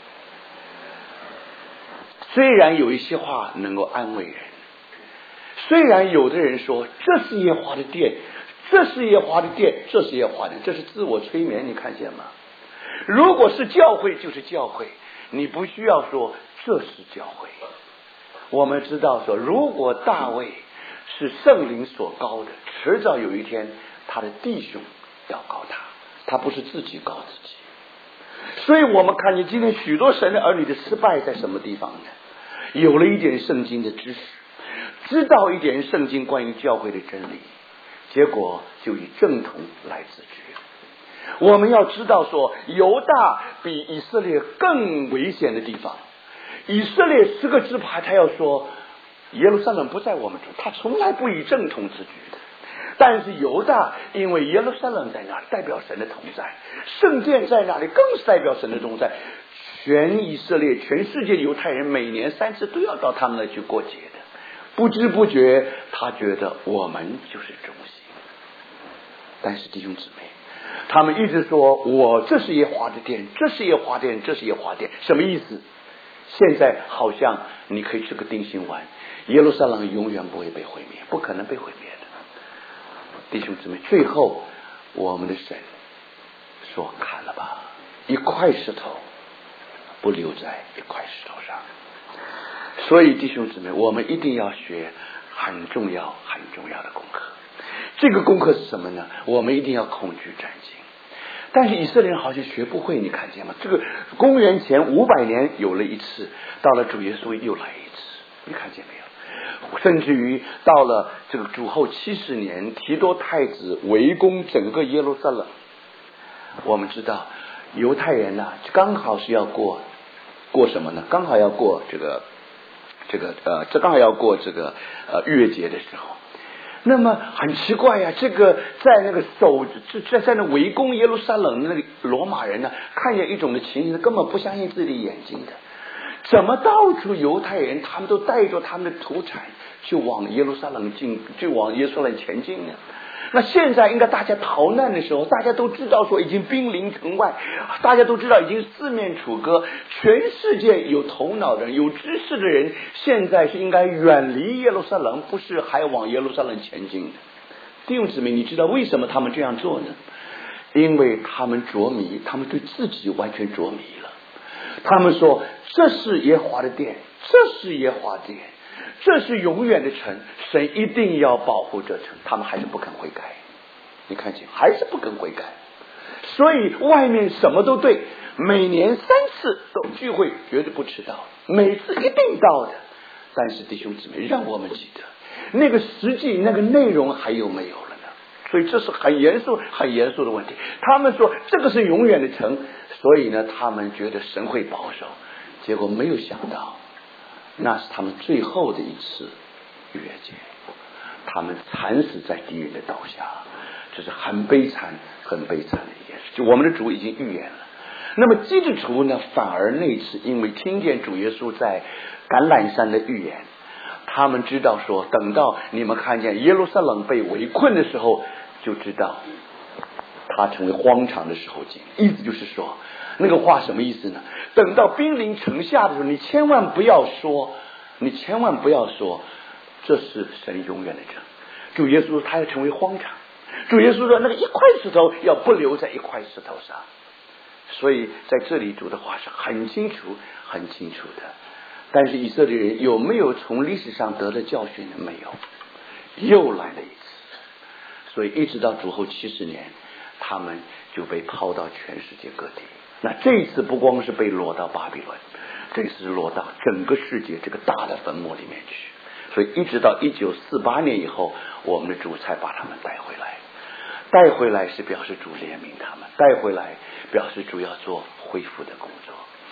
虽然有一些话能够安慰人，虽然有的人说这是耶和华的殿，这是耶和华的殿，这是耶和华的，这是自我催眠，你看见吗？如果是教会就是教会，你不需要说这是教会。我们知道说，如果大卫是圣灵所高的，迟早有一天他的弟兄要高他，他不是自己高自己。所以我们看见今天许多神的儿女的失败在什么地方呢？有了一点圣经的知识，知道一点圣经关于教会的真理，结果就以正统来自居。我们要知道说，犹大比以色列更危险的地方。以色列十个支派，他要说耶路撒冷不在我们中，他从来不以正统自居的。但是犹大因为耶路撒冷在那里，代表神的同在，圣殿在那里，更是代表神的同在。全以色列全世界的犹太人每年三次都要到他们那去过节的，不知不觉他觉得我们就是中心。但是弟兄姊妹，他们一直说我这是耶和华的殿，这是耶和华殿，这是耶和华殿，什么意思？现在好像你可以吃个定心丸，耶路撒冷永远不会被毁灭，不可能被毁灭的。弟兄姊妹，最后我们的神说砍了吧，一块石头不留在一块石头上。所以弟兄姊妹，我们一定要学很重要很重要的功课。这个功课是什么呢？我们一定要恐惧战兢。但是以色列人好像学不会，你看见吗？这个公元前五百年有了一次，到了主耶稣又来一次，你看见没有？甚至于到了这个主后七十年，提多太子围攻整个耶路撒冷。我们知道犹太人呢、啊，刚好是要过过什么呢？刚好要过这个这个呃，这刚好要过这个呃逾越节的时候。那么很奇怪呀、啊，这个在那个守在在那围攻耶路撒冷的那个罗马人呢，看见一种的情形，根本不相信自己的眼睛的。怎么到处犹太人他们都带着他们的土产就往耶路撒冷进，就往耶路撒冷前进呢？那现在应该大家逃难的时候，大家都知道说已经兵临城外，大家都知道已经四面楚歌，全世界有头脑的人有知识的人现在是应该远离耶路撒冷，不是还往耶路撒冷前进的。弟兄姊妹，你知道为什么他们这样做呢？因为他们着迷，他们对自己完全着迷了。他们说这是耶和华的殿，这是耶和华的殿，这是永远的城，神一定要保护这城，他们还是不肯悔改。你看见，还是不肯悔改。所以外面什么都对，每年三次都聚会，绝对不迟到，每次一定到的。但是弟兄姊妹，让我们记得那个实际那个内容还有没有了呢？所以这是很严肃很严肃的问题。他们说这个是永远的城，所以呢他们觉得神会保守，结果没有想到那是他们最后的一次逾越节，他们惨死在敌人的刀下，这是很悲惨很悲惨的一件事。就我们的主已经预言了。那么基督徒呢，反而那次因为听见主耶稣在橄榄山的预言，他们知道说，等到你们看见耶路撒冷被围困的时候，就知道他成为荒场的时候近。意思就是说，那个话什么意思呢？等到兵临城下的时候，你千万不要说，你千万不要说这是神永远的城。主耶稣说他要成为荒场，主耶稣说那个一块石头要不留在一块石头上。所以在这里主的话是很清楚很清楚的。但是以色列人有没有从历史上得了教训呢？没有，又来了一次。所以一直到主后七十年，他们就被抛到全世界各地。那这一次不光是被落到巴比伦，这次落到整个世界这个大的坟墓里面去。所以一直到一九四八年以后，我们的主才把他们带回来。带回来是表示主怜悯他们，带回来表示主要做恢复的工作。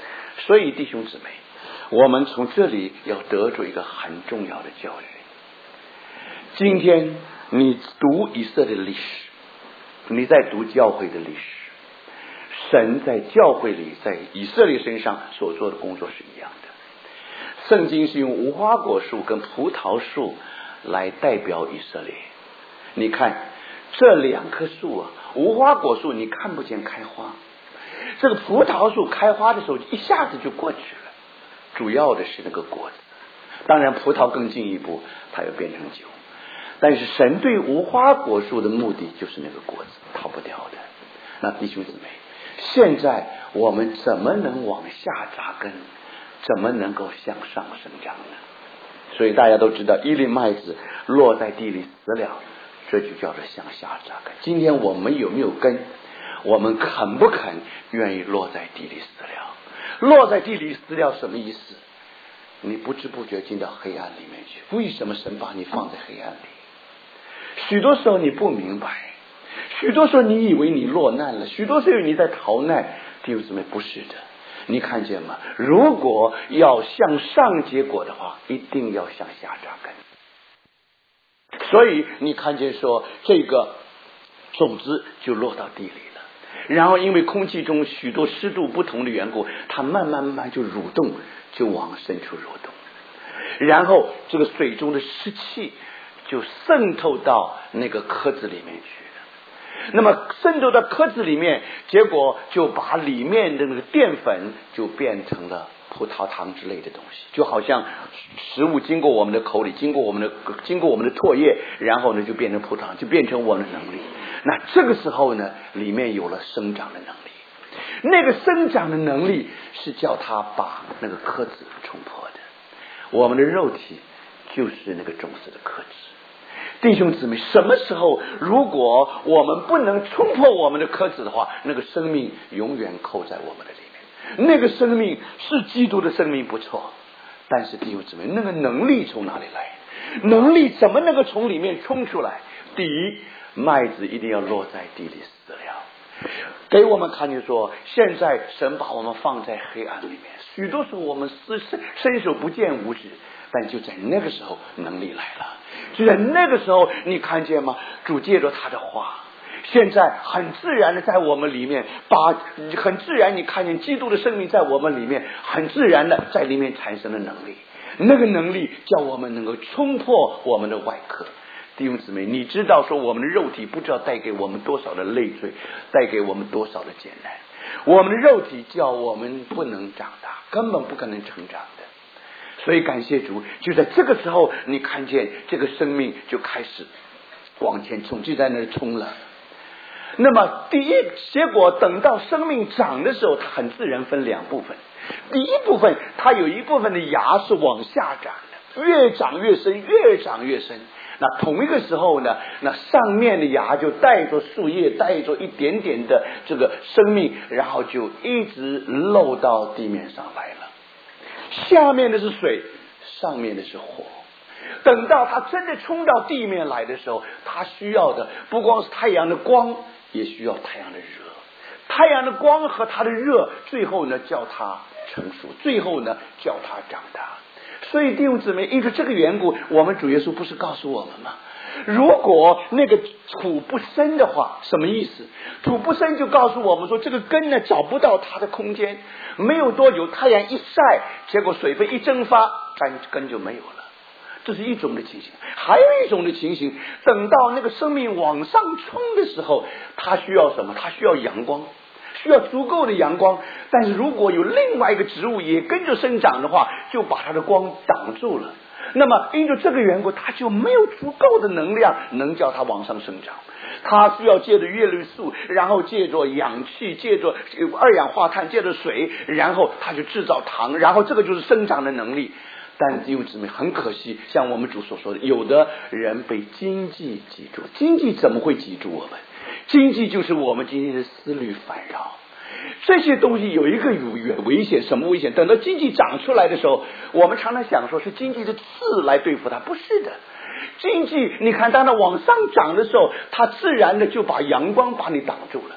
所以弟兄姊妹，我们从这里要得出一个很重要的教训。今天你读以色列的历史，你在读教会的历史，神在教会里在以色列身上所做的工作是一样的。圣经是用无花果树跟葡萄树来代表以色列。你看这两棵树啊，无花果树你看不见开花，这个葡萄树开花的时候一下子就过去了，主要的是那个果子。当然葡萄更进一步，它又变成酒。但是神对无花果树的目的就是那个果子，逃不掉的。那弟兄姊妹，现在我们怎么能往下扎根，怎么能够向上生长呢？所以大家都知道，一粒麦子落在地里死了，这就叫做向下扎根。今天我们有没有根？我们肯不肯愿意落在地里死了？落在地里死了什么意思？你不知不觉进到黑暗里面去。为什么神把你放在黑暗里？许多时候你不明白，许多时候你以为你落难了，许多时候你在逃难。弟兄姊妹，不是的，你看见吗？如果要向上结果的话，一定要向下扎根。所以你看见说这个种子就落到地里了，然后因为空气中许多湿度不同的缘故，它慢慢慢慢就蠕动，就往深处蠕动，然后这个水中的湿气就渗透到那个壳子里面去了。那么渗透到壳子里面，结果就把里面的那个淀粉就变成了葡萄糖之类的东西，就好像食物经过我们的口里，经过我们的经过我们的唾液，然后呢就变成葡萄糖，就变成我们的能力。那这个时候呢，里面有了生长的能力。那个生长的能力是叫它把那个壳子冲破的。我们的肉体就是那个种子的壳子。弟兄姊妹，什么时候如果我们不能冲破我们的壳子的话，那个生命永远扣在我们的里面。那个生命是基督的生命不错，但是弟兄姊妹，那个能力从哪里来？能力怎么能够从里面冲出来？第一，麦子一定要落在地里死了。给我们看见说，现在神把我们放在黑暗里面，许多时候我们伸伸手不见五指，但就在那个时候能力来了。就在那个时候，你看见吗？主借着他的话，现在很自然的在我们里面，把很自然你看见基督的生命在我们里面，很自然的在里面产生了能力。那个能力叫我们能够冲破我们的外壳。弟兄姊妹，你知道说我们的肉体不知道带给我们多少的累赘，带给我们多少的艰难。我们的肉体叫我们不能长大，根本不可能成长的。所以感谢主，就在这个时候，你看见这个生命就开始往前冲，就在那儿冲了。那么第一结果，等到生命长的时候，它很自然分两部分。第一部分，它有一部分的芽是往下长的，越长越深，越长越深。那同一个时候呢，那上面的芽就带着树叶，带着一点点的这个生命，然后就一直漏到地面上来了。下面的是水，上面的是火。等到它真的冲到地面来的时候，它需要的不光是太阳的光，也需要太阳的热。太阳的光和它的热，最后呢叫它成熟，最后呢叫它长大。所以弟兄姊妹，因为这个缘故，我们主耶稣不是告诉我们吗？如果那个土不深的话，什么意思？土不深就告诉我们说，这个根呢找不到它的空间，没有多久太阳一晒，结果水分一蒸发，根根就没有了。这是一种的情形。还有一种的情形，等到那个生命往上冲的时候，它需要什么？它需要阳光，需要足够的阳光。但是如果有另外一个植物也跟着生长的话，就把它的光挡住了。那么因着这个缘故，它就没有足够的能量能叫它往上生长。它需要借着叶绿素，然后借着氧气，借着二氧化碳，借着水，然后它就制造糖，然后这个就是生长的能力。但弟兄姊妹，很可惜，像我们主所说的，有的人被经济挤住。经济怎么会挤住我们？经济就是我们今天的思虑烦扰。这些东西有一个危险，什么危险？等到经济长出来的时候，我们常常想说是经济的刺来对付它，不是的。经济你看当它往上涨的时候，它自然的就把阳光把你挡住了。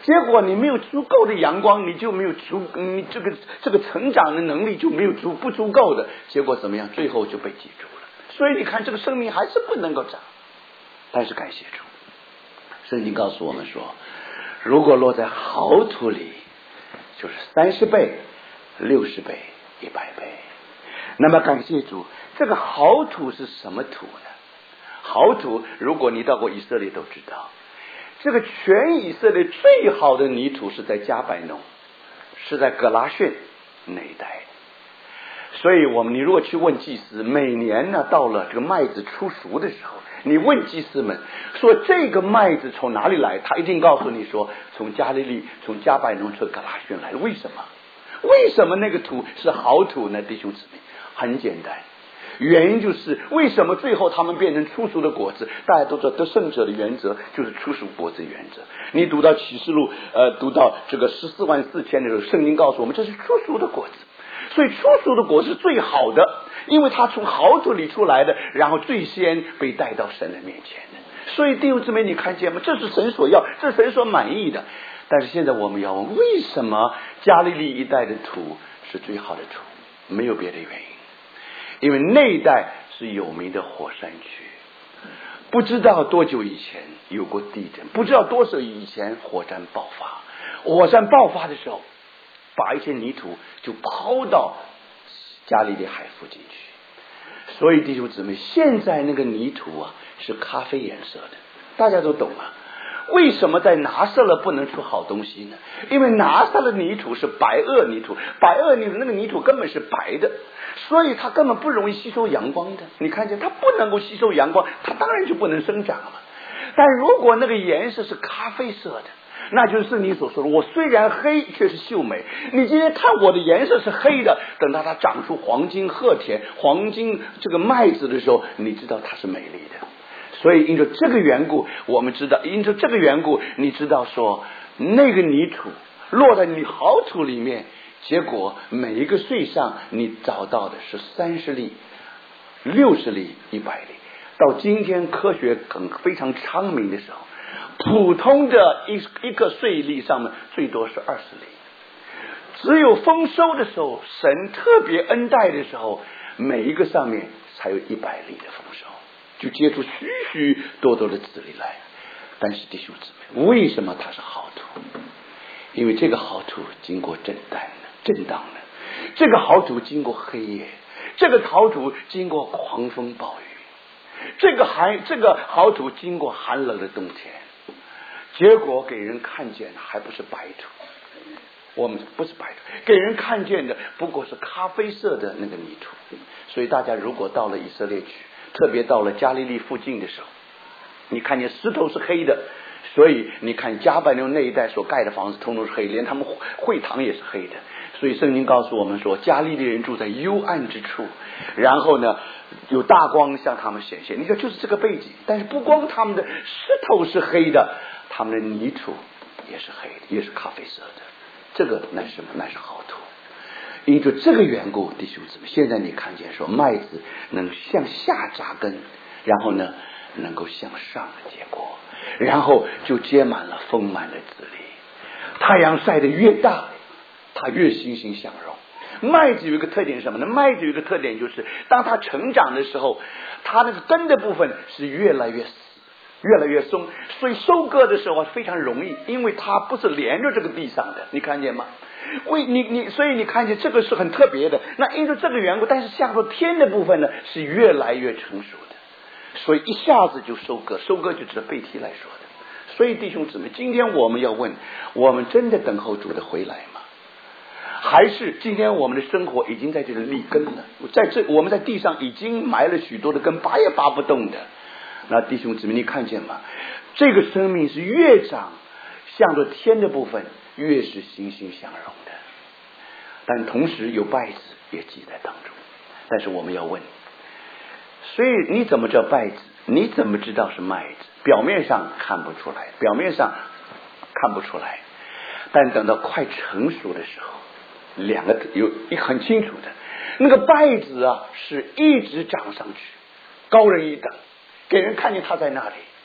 结果你没有足够的阳光，你就没有足，你这个这个成长的能力就没有足不足够的，结果怎么样？最后就被记住了。所以你看，这个生命还是不能够长。但是感谢主，圣经告诉我们说，如果落在好土里，就是三十倍、六十倍、一百倍。那么感谢主，这个好土是什么土呢？好土，如果你到过以色列都知道，这个全以色列最好的泥土是在加百农，是在格拉逊那一带。所以我们你如果去问祭司，每年呢到了这个麦子出熟的时候，你问祭司们说这个麦子从哪里来，他一定告诉你说从加利利、从加百农、从格拉逊来的。为什么？为什么那个土是好土呢？弟兄姊妹，很简单，原因就是为什么最后他们变成出熟的果子？大家都知道得胜者的原则就是出熟果子原则。你读到启示录，呃，读到这个十四万四千的时候，圣经告诉我们这是出熟的果子。所以出熟的果是最好的，因为它从好土里出来的，然后最先被带到神的面前的。所以弟兄姊妹，你看见吗？这是神所要，这是神所满意的。但是现在我们要问，为什么加利利一带的土是最好的土？没有别的原因，因为那一带是有名的火山区，不知道多久以前有过地震，不知道多少以前火山爆发，火山爆发的时候把一些泥土就抛到加利利海附近去。所以弟兄姊妹，现在那个泥土啊是咖啡颜色的，大家都懂啊。为什么在拿撒勒不能出好东西呢？因为拿撒勒泥土是白垩泥土，白垩泥土那个泥土根本是白的，所以它根本不容易吸收阳光的。你看见它不能够吸收阳光，它当然就不能生长了。但如果那个颜色是咖啡色的，那就是你所说的，我虽然黑却是秀美。你今天看我的颜色是黑的，等到它长出黄金褐田、黄金这个麦子的时候，你知道它是美丽的。所以因着这个缘故，我们知道，因着这个缘故，你知道说那个泥土落在你好土里面，结果每一个穗上你找到的是三十粒、六十粒、一百粒。到今天科学更非常昌明的时候，普通的一一个穗粒上面最多是二十粒，只有丰收的时候，神特别恩待的时候，每一个上面才有一百粒的丰收，就结出许许多多的子粒来。但是弟兄姊妹，为什么它是好土？因为这个好土经过震荡的震荡的，这个好土经过黑夜，这个好土经过狂风暴雨，这个寒这个好土经过寒冷的冬天，结果给人看见的还不是白土，我们不是白土，给人看见的不过是咖啡色的那个泥土。所以大家如果到了以色列去，特别到了加利利附近的时候，你看见石头是黑的，所以你看加百农那一带所盖的房子通通是黑，连他们会堂也是黑的。所以圣经告诉我们说，加利利人住在幽暗之处，然后呢有大光向他们显现。你说就是这个背景。但是不光他们的石头是黑的，他们的泥土也是黑的，也是咖啡色的。这个乃是什么？乃是好土。因着这个缘故，弟兄姊妹，现在你看见说麦子能向下扎根，然后呢能够向上结果，然后就结满了丰满的子粒。太阳晒得越大，它越欣欣向荣。麦子有一个特点是什么呢？麦子有一个特点就是，当它成长的时候，它那个根的部分是越来越死，越来越松，所以收割的时候非常容易，因为它不是连着这个地上的，你看见吗？为你你所以你看见这个是很特别的。那因为这个缘故，但是向着天的部分呢是越来越成熟的，所以一下子就收割，收割就指背题来说的。所以弟兄姊妹，今天我们要问，我们真的等候主的回来吗？还是今天我们的生活已经在这里立根了，在这我们在地上已经埋了许多的根，拔也拔不动的。那弟兄姊妹，你看见吗？这个生命是越长向着天的部分越是欣欣向荣的，但同时有稗子也记在当中。但是我们要问，所以你怎么知道稗子？你怎么知道是麦子？表面上看不出来，表面上看不出来，但等到快成熟的时候，两个有一很清楚的，那个稗子啊是一直长上去，高人一等，给人看见它在那里。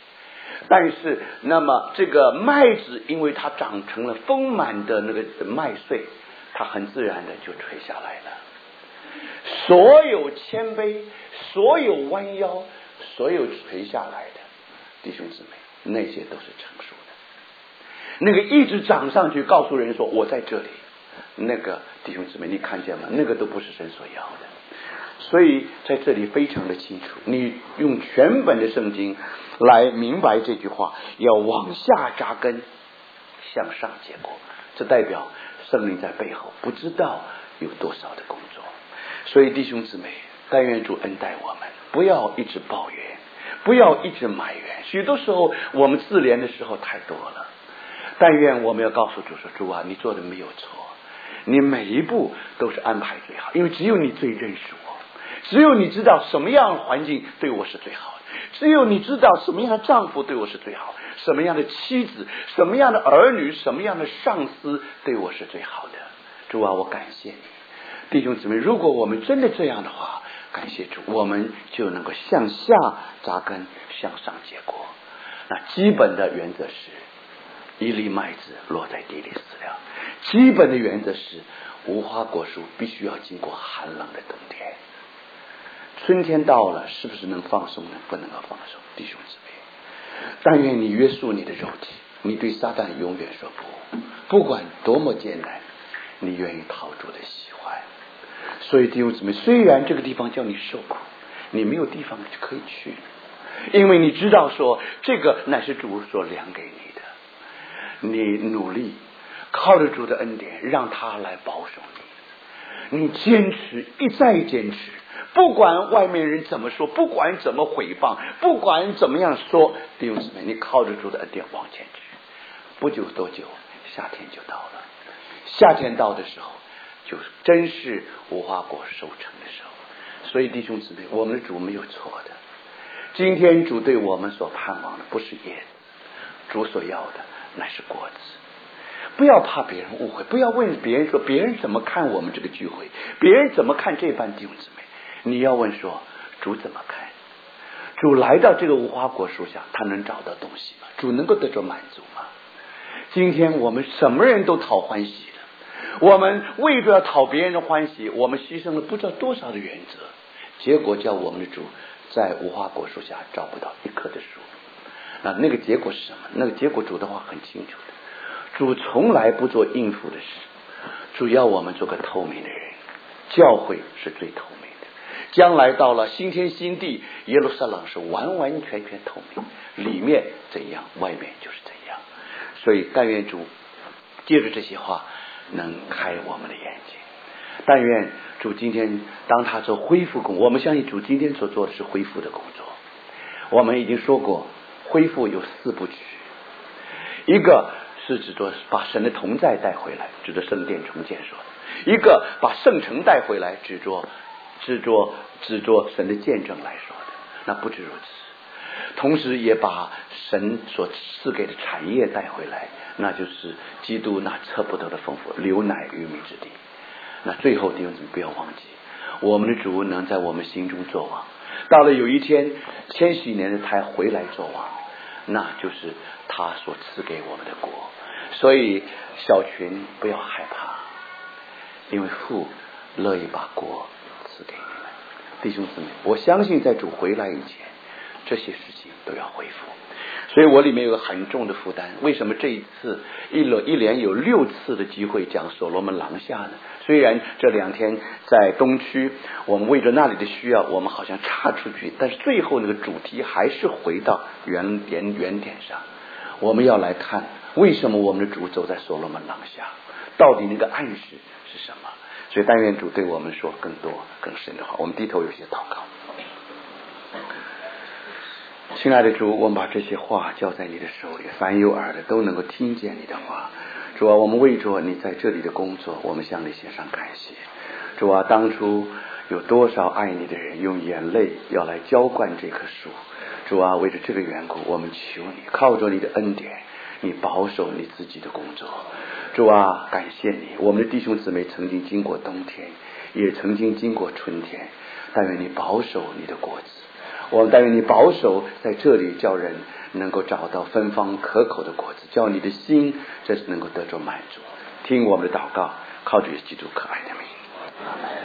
但是那么这个麦子因为它长成了丰满的那个麦穗，它很自然的就垂下来了。所有谦卑，所有弯腰，所有垂下来的弟兄姊妹，那些都是成熟的。那个一直长上去告诉人说我在这里，那个弟兄姊妹你看见吗？那个都不是神所要的。所以在这里非常的清楚，你用全本的圣经来明白这句话，要往下扎根，向上结果。这代表圣灵在背后不知道有多少的工作。所以弟兄姊妹，但愿主恩待我们，不要一直抱怨，不要一直埋怨。许多时候我们自怜的时候太多了，但愿我们要告诉主说，主啊，你做的没有错，你每一步都是安排最好，因为只有你最认识我，只有你知道什么样的环境对我是最好的，只有你知道什么样的丈夫对我是最好，什么样的妻子，什么样的儿女，什么样的上司对我是最好的。主啊，我感谢你。弟兄姊妹，如果我们真的这样的话，感谢主，我们就能够向下扎根，向上结果。那基本的原则是一粒麦子落在地里死了，基本的原则是无花果树必须要经过寒冷的冬天。春天到了，是不是能放松呢？不能够放松。弟兄姊妹，但愿你约束你的肉体，你对撒旦永远说不，不管多么艰难，你愿意讨主的喜欢。所以弟兄姊妹，虽然这个地方叫你受苦，你没有地方可以去，因为你知道说这个乃是主所量给你的。你努力靠着主的恩典，让他来保守你，你坚持，一再坚持，不管外面人怎么说，不管怎么毁谤，不管怎么样说，弟兄姊妹，你靠着主的恩典往前去。不久多久，夏天就到了。夏天到的时候，就是真是无花果收成的时候。所以弟兄姊妹，我们的主没有错的。今天主对我们所盼望的不是叶子，主所要的乃是果子。不要怕别人误会，不要问别人说别人怎么看我们这个聚会，别人怎么看这班弟兄姊妹。你要问说主怎么看？主来到这个无花果树下，他能找到东西吗？主能够得着满足吗？今天我们什么人都讨欢喜的，我们为着要讨别人的欢喜，我们牺牲了不知道多少的原则，结果叫我们的主在无花果树下找不到一棵的树。那那个结果是什么？那个结果主的话很清楚的，主从来不做应付的事，主要我们做个透明的人。教会是最透明的，将来到了新天新地，耶路撒冷是完完全全透明，里面怎样，外面就是怎样。所以但愿主借着这些话能开我们的眼睛，但愿主今天当他做恢复工，我们相信主今天所做的是恢复的工作。我们已经说过，恢复有四部曲，一个是指着把神的同在带回来，指着圣殿重建说的；一个把圣城带回来，指着指着指着神的见证来说的。那不止如此，同时也把神所赐给的产业带回来，那就是基督那测不得的丰富，流奶与蜜之地。那最后弟兄姊妹不要忘记，我们的主能在我们心中作王，到了有一天千禧年的他回来作王，那就是他所赐给我们的国。所以小群不要害怕，因为父乐意把国赐给你们。弟兄姊妹，我相信在主回来以前，这些事情都要恢复。所以我里面有个很重的负担。为什么这一次一轮一连有六次的机会讲所罗门廊下呢？虽然这两天在东区，我们为着那里的需要，我们好像岔出去，但是最后那个主题还是回到原点原点上。我们要来看为什么我们的主走在所罗门廊下，到底那个暗示是什么？所以但愿主对我们说更多更深的话。我们低头有些祷告。亲爱的主，我们把这些话交在你的手里，凡有耳的都能够听见你的话。主啊，我们为着你在这里的工作，我们向你献上感谢。主啊，当初有多少爱你的人用眼泪要来浇灌这棵树。主啊，为着这个缘故，我们求你靠着你的恩典，你保守你自己的工作。主啊，感谢你，我们的弟兄姊妹曾经经过冬天，也曾经经过春天，但愿你保守你的果子。 我们但愿你保守在这里，叫人能够找到芬芳可口的果子，叫你的心这是能够得着满足。听我们的祷告，靠主耶稣基督可爱的名。